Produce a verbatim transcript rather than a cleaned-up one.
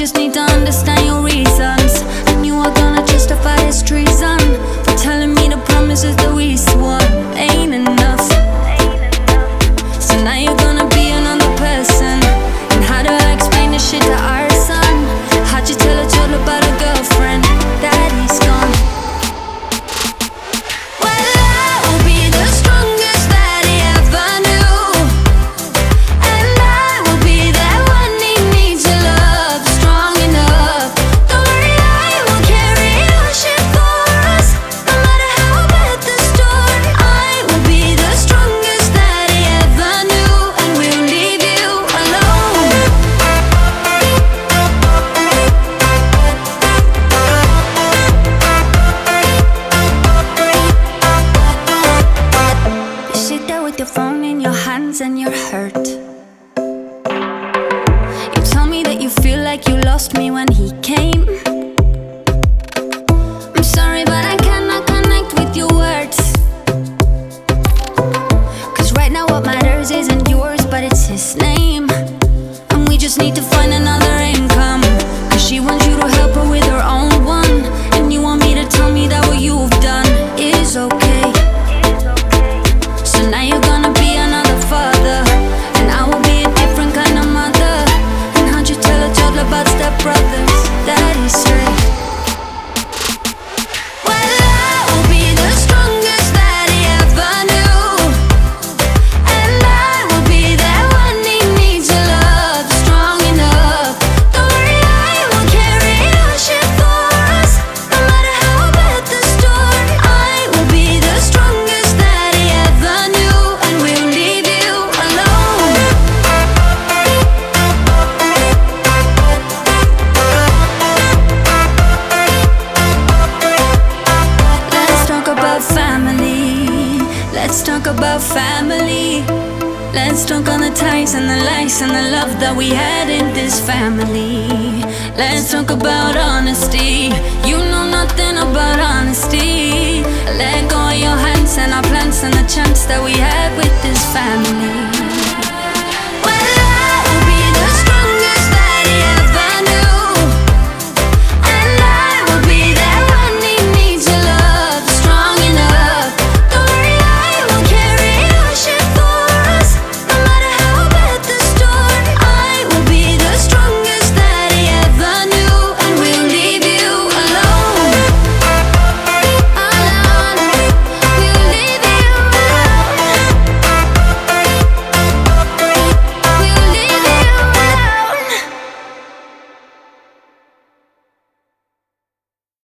just need to understand your reasons, and you are gonna justify his treason for telling me the promises that we swore ain't enough. So now you're gonna be another person. And how do I explain this shit to our son? How'd you tell a total about a girlfriend that he's gone? Your phone in your hands and you're hurt. You tell me that you feel like you lost me when he came. I'm sorry, but I cannot connect with your words. Cause right now what matters isn't yours, but it's his name. And we just need to find another income. Cause she wants you to help her with her own one. And you want me to tell me that what you've done is okay. So now you're gonna be another father, and I will be a different kind of mother. And how'd you tell a toddler about step brothers that he's straight? Well, I will be the strongest that he ever knew, and I will be that one he needs to love, strong enough. Don't worry, I will carry your shit for us, no matter how bad the storm. I will be the strongest that he ever knew, and we'll leave you alone. Let's talk about family. Let's talk about family. Let's talk on the ties and the lies and the love that we had in this family. Let's talk about honesty. You know nothing about honesty. Let go of your hands and our plans and the chance that we had.